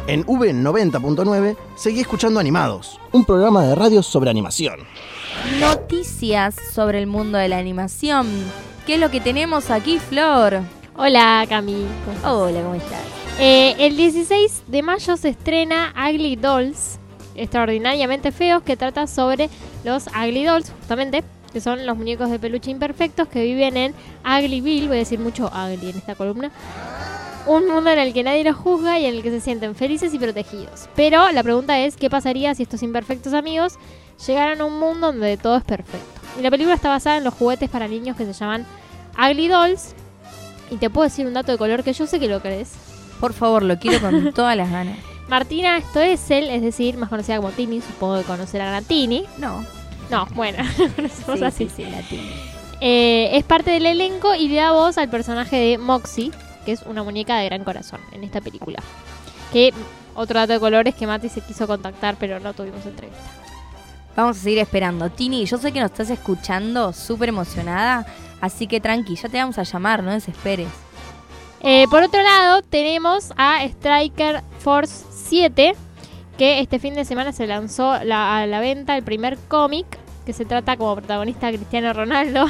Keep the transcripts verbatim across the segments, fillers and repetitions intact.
En V noventa punto nueve seguí escuchando Animados, un programa de radio sobre animación. Noticias sobre el mundo de la animación. ¿Qué es lo que tenemos aquí, Flor? Hola, Cami. Hola, ¿cómo estás? Eh, el dieciséis de mayo se estrena Ugly Dolls, extraordinariamente feos, que trata sobre los Ugly Dolls, justamente, que son los muñecos de peluche imperfectos que viven en Uglyville. Voy a decir mucho ugly en esta columna. Un mundo en el que nadie los juzga y en el que se sienten felices y protegidos. Pero la pregunta es, ¿qué pasaría si estos imperfectos amigos llegaran a un mundo donde todo es perfecto? Y la película está basada en los juguetes para niños que se llaman Ugly Dolls. Y te puedo decir un dato de color que yo sé que lo crees. Por favor, lo quiero con todas las ganas. Martina Stoessel, es decir, más conocida como Tini, supongo que conocerán a Tini. No. No, bueno, conocemos Sí, así. sí, sí, la Tini. Eh, es parte del elenco y le da voz al personaje de Moxie, que es una muñeca de gran corazón en esta película. Que otro dato de color es que Mati se quiso contactar, pero no tuvimos entrevista. Vamos a seguir esperando. Tini, yo sé que nos estás escuchando, súper emocionada, así que tranqui, ya te vamos a llamar, no desesperes. Eh, por otro lado, tenemos a Striker Force siete, que este fin de semana se lanzó la, a la venta el primer cómic, que se trata como protagonista a Cristiano Ronaldo.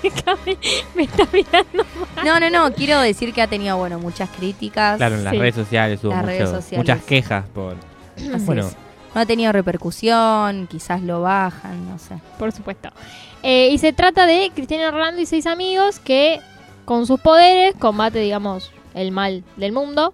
Me está mirando mal. No, no, no, quiero decir que ha tenido, bueno, muchas críticas. Claro, en las Sí. redes sociales hubo Las mucho- redes sociales. muchas quejas por... Así bueno, es. No ha tenido repercusión, quizás lo bajan, no sé. Por supuesto. Eh, y se trata de Cristiano Ronaldo y seis amigos que, con sus poderes, combate, digamos, el mal del mundo.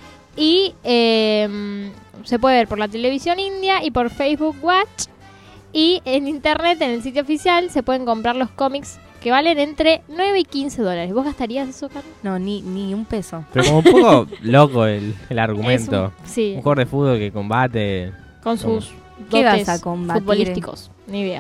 Y eh, se puede ver por la televisión india y por Facebook Watch. Y en internet, en el sitio oficial, se pueden comprar los cómics que valen entre nueve y quince dólares. ¿Vos gastarías eso, Carlos? No, ni, ni un peso. pero como un poco loco el, el argumento. Es un- sí, Un jugador de fútbol que combate... con sus ¿Qué dotes vas a combatir? futbolísticos. Ni idea.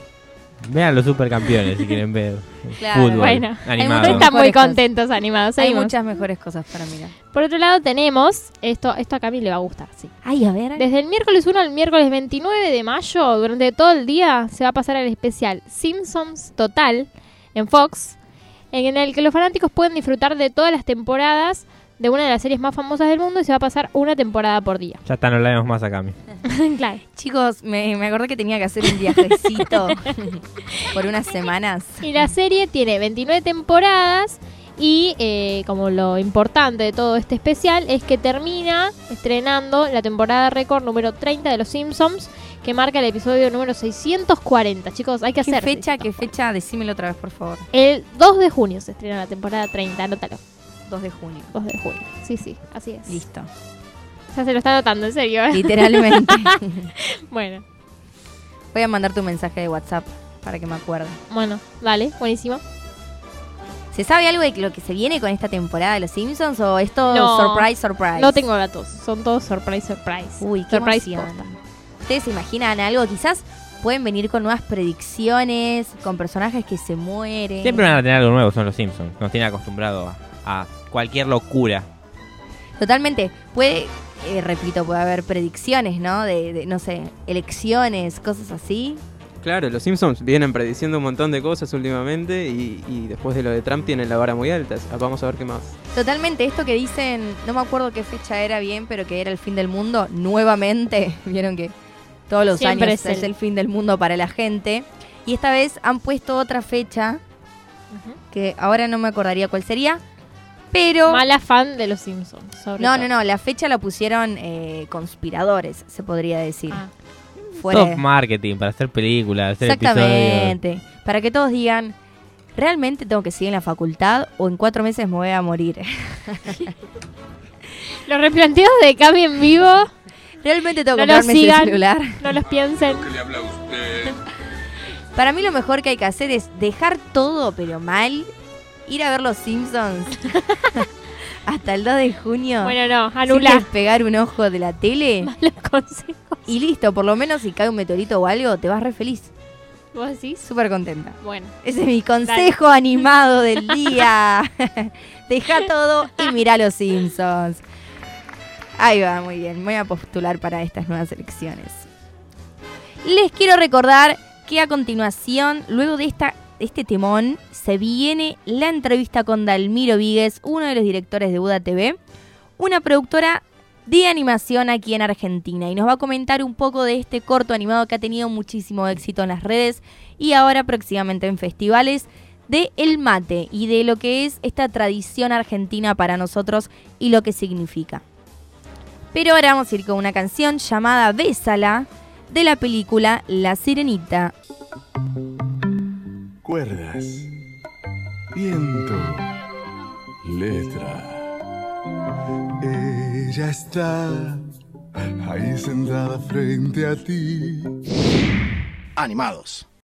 Vean los supercampeones si quieren ver Claro. fútbol Bueno, animado. muchas- Están muy Mejores cosas. contentos, animados. Hay Seguimos. muchas mejores cosas para mirar. Por otro lado tenemos, esto, esto a Cami le va a gustar, sí. Ay, a ver. Desde el miércoles uno al miércoles veintinueve de mayo, durante todo el día, se va a pasar el especial Simpsons Total en Fox, en el que los fanáticos pueden disfrutar de todas las temporadas de una de las series más famosas del mundo y se va a pasar una temporada por día. Ya está, no la vemos más a Cami. Claro. Chicos, me, me acordé que tenía que hacer un viajecito por unas semanas. Y la serie tiene veintinueve temporadas y eh, como lo importante de todo este especial es que termina estrenando la temporada récord número treinta de Los Simpsons, que marca el episodio número seiscientos cuarenta. Chicos, hay que ¿Qué hacer. fecha? ¿Qué fecha? Decímelo otra vez, por favor. El dos de junio se estrena la temporada treinta, anótalo. dos de junio. dos de junio. Sí, sí, así es. Listo. Ya se lo está anotando, en serio. ¿eh? Literalmente. Bueno, Voy a mandar tu mensaje de WhatsApp para que me acuerde. bueno, dale, buenísimo. ¿Se sabe algo de lo que se viene con esta temporada de Los Simpsons o es todo No. surprise, surprise? No tengo datos, son todos surprise, surprise. Uy, qué surprise emoción. posta. ¿Ustedes se imaginan algo? Quizás pueden venir con nuevas predicciones, con personajes que se mueren. Siempre van a tener algo nuevo, son los Simpsons. Nos tienen acostumbrados a, a cualquier locura. Totalmente. Puede, eh, repito, puede haber predicciones, ¿no? De, de, no sé, elecciones, cosas así. Claro, los Simpsons vienen prediciendo un montón de cosas últimamente y, y después de lo de Trump tienen la vara muy alta. Vamos a ver qué más. Totalmente, esto que dicen, no me acuerdo qué fecha era bien, pero que era el fin del mundo, nuevamente, vieron que todos los Siempre años es es el- el fin del mundo para la gente. Y esta vez han puesto otra fecha, Ujú. que ahora no me acordaría cuál sería, pero... Mala fan de Los Simpsons, sobre No, todo. no, no, la fecha la pusieron eh, conspiradores, se podría decir. Ah. Fuera de- Top marketing para hacer películas, hacer episodios. Exactamente. Para que todos digan, ¿realmente tengo que seguir en la facultad o en cuatro meses me voy a morir? Los replanteos de Cami en vivo, ¿Realmente tengo que No lo comprarme ese sigan. celular? no los piensen. Para mí lo mejor que hay que hacer es dejar todo, pero mal, ir a ver Los Simpsons hasta el dos de junio. Bueno, no, sin anula. despegar un ojo de la tele Malos consejos. y listo. Por lo menos si cae un meteorito o algo, te vas re feliz. ¿Vos decís? Súper contenta. Bueno, Ese es mi consejo animado del día. Deja todo y mira Los Simpsons. Ahí va, muy bien. Me voy a postular para estas nuevas elecciones. Les quiero recordar que a continuación, luego de esta, este temón, se viene la entrevista con Dalmiro Víguez, uno de los directores de Buda T V, una productora de animación aquí en Argentina y nos va a comentar un poco de este corto animado que ha tenido muchísimo éxito en las redes y ahora próximamente en festivales, de el mate y de lo que es esta tradición argentina para nosotros y lo que significa. Pero ahora vamos a ir con una canción llamada Bésala de la película La Sirenita. Cuerdas, viento, letra. Ella está ahí sentada frente a ti. Animados.